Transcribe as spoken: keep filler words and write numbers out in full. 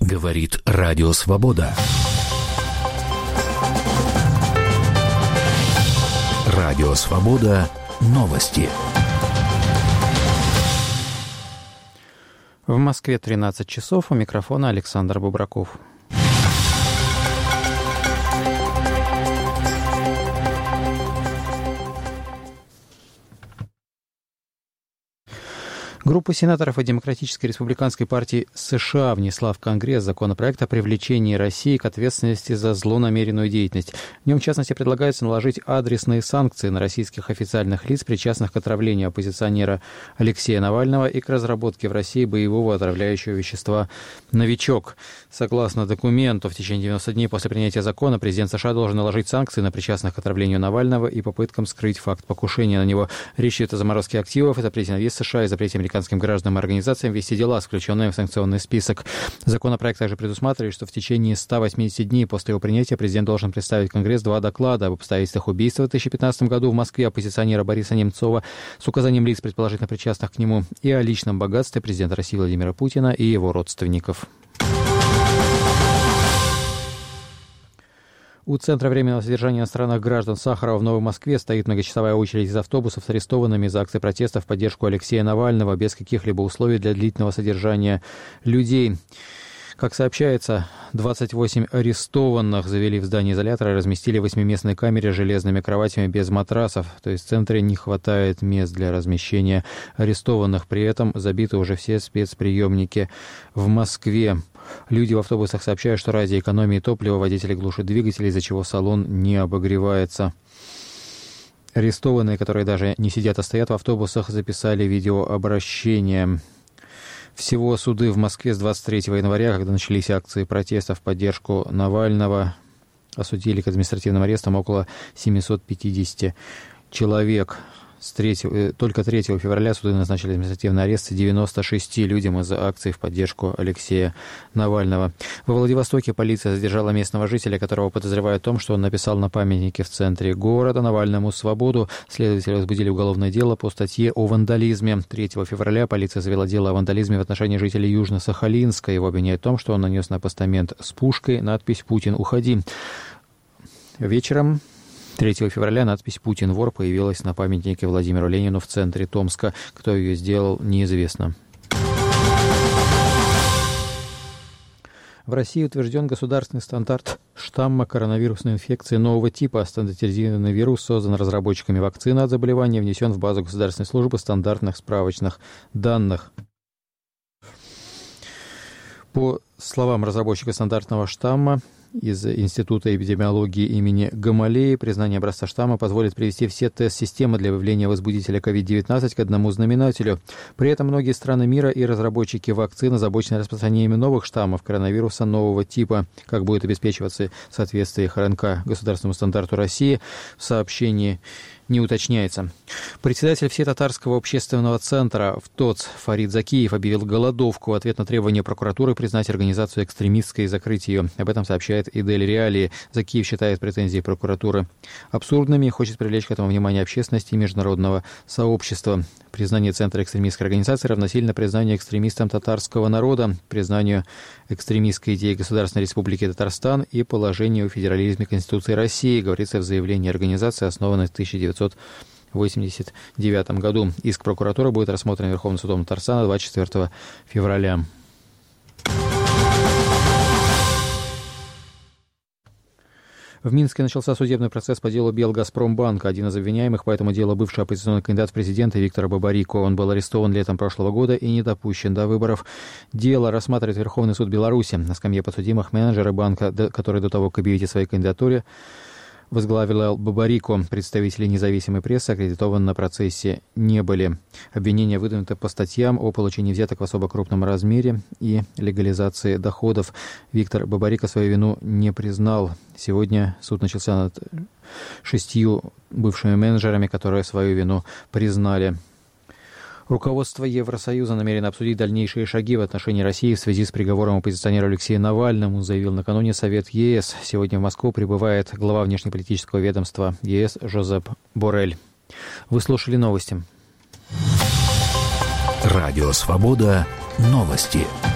Говорит Радио Свобода. Радио Свобода. Новости. В Москве тринадцать часов. У микрофона Александр Бубраков. Группа сенаторов от Демократической республиканской партии США внесла в Конгресс законопроект о привлечении России к ответственности за злонамеренную деятельность. В нем, в частности, предлагается наложить адресные санкции на российских официальных лиц, причастных к отравлению оппозиционера Алексея Навального и к разработке в России боевого отравляющего вещества «Новичок». Согласно документу, в течение девяноста дней после принятия закона президент США должен наложить санкции на причастных к отравлению Навального и попыткам скрыть факт покушения на него. Речь идет о заморозке активов, запрете на въезд США и запрете американским гражданам и организациям вести дела, включенные в санкционный список. Законопроект также предусматривает, что в течение ста восьмидесяти дней после его принятия президент должен представить в Конгресс два доклада об обстоятельствах убийства в две тысячи пятнадцатом году в Москве оппозиционера Бориса Немцова с указанием лиц, предположительно причастных к нему, и о личном богатстве президента России Владимира Путина и его родственников. У Центра временного содержания иностранных граждан Сахарова в Новой Москве стоит многочасовая очередь из автобусов с арестованными за акции протеста в поддержку Алексея Навального без каких-либо условий для длительного содержания людей. Как сообщается, двадцать восемь арестованных завели в здание изолятора и разместили в восьмиместной камере с железными кроватями без матрасов. То есть в центре не хватает мест для размещения арестованных. При этом забиты уже все спецприемники в Москве. Люди в автобусах сообщают, что ради экономии топлива водители глушат двигатели, из-за чего салон не обогревается. Арестованные, которые даже не сидят, а стоят в автобусах, записали видеообращение. Всего суды в Москве с двадцать третьего января, когда начались акции протеста в поддержку Навального, осудили к административным арестам около семисот пятидесяти человек. С третьего, только третьего февраля суды назначили административный арест девяноста шести людям из-за акций в поддержку Алексея Навального. Во Владивостоке полиция задержала местного жителя, которого подозревают в том, что он написал на памятнике в центре города «Навальному свободу». Следователи возбудили уголовное дело по статье о вандализме. третьего февраля полиция завела дело о вандализме в отношении жителей Южно-Сахалинска. Его обвиняют в том, что он нанес на постамент с пушкой надпись «Путин, уходи». Вечером третьего февраля надпись «Путин вор» появилась на памятнике Владимиру Ленину в центре Томска. Кто ее сделал, неизвестно. В России утвержден государственный стандарт штамма коронавирусной инфекции нового типа. Стандартизированный вирус создан разработчиками вакцины от заболевания, внесен в базу Государственной службы стандартных справочных данных. По словам разработчика стандартного штамма из Института эпидемиологии имени Гамалеи, признание образца штамма позволит привести все тест-системы для выявления возбудителя ковид девятнадцать к одному знаменателю. При этом многие страны мира и разработчики вакцин озабочены распространением новых штаммов коронавируса нового типа. Как будет обеспечиваться соответствие эр эн ка государственному стандарту России, в сообщении не уточняется. Председатель Всетатарского общественного центра в ТОЦ Фарид Закиев объявил голодовку в ответ на требование прокуратуры признать организацию экстремистской и закрыть ее. Об этом сообщает Идель Реалии. Закиев считает претензии прокуратуры абсурдными и хочет привлечь к этому внимание общественности и международного сообщества. Признание Центра экстремистской организации равносильно признанию экстремистам татарского народа, признанию экстремистской идеи Государственной Республики Татарстан и положению о федерализме Конституции России, говорится в заявлении организации, основанной в тысяча девятьсот восемьдесят девятом году. Иск прокуратуры будет рассмотрен Верховным судом Татарстана двадцать четвёртого февраля. В Минске начался судебный процесс по делу Белгазпромбанка. Один из обвиняемых по этому делу бывший оппозиционный кандидат в президенты Виктор Бабарико. Он был арестован летом прошлого года и не допущен до выборов. Дело рассматривает Верховный суд Беларуси. На скамье подсудимых менеджеры банка, которые до того, как объявить о своей кандидатуре, возглавил Бабарико. Представители независимой прессы аккредитованы на процессе не были. Обвинения выдвинуты по статьям о получении взяток в особо крупном размере и легализации доходов. Виктор Бабарико свою вину не признал. Сегодня суд начался над шестью бывшими менеджерами, которые свою вину признали. Руководство Евросоюза намерено обсудить дальнейшие шаги в отношении России в связи с приговором оппозиционера Алексея Навальному, заявил накануне Совет е эс. Сегодня в Москву прибывает глава внешнеполитического ведомства е эс Жозеп Боррель. Вы слушали новости. Радио Свобода. Новости.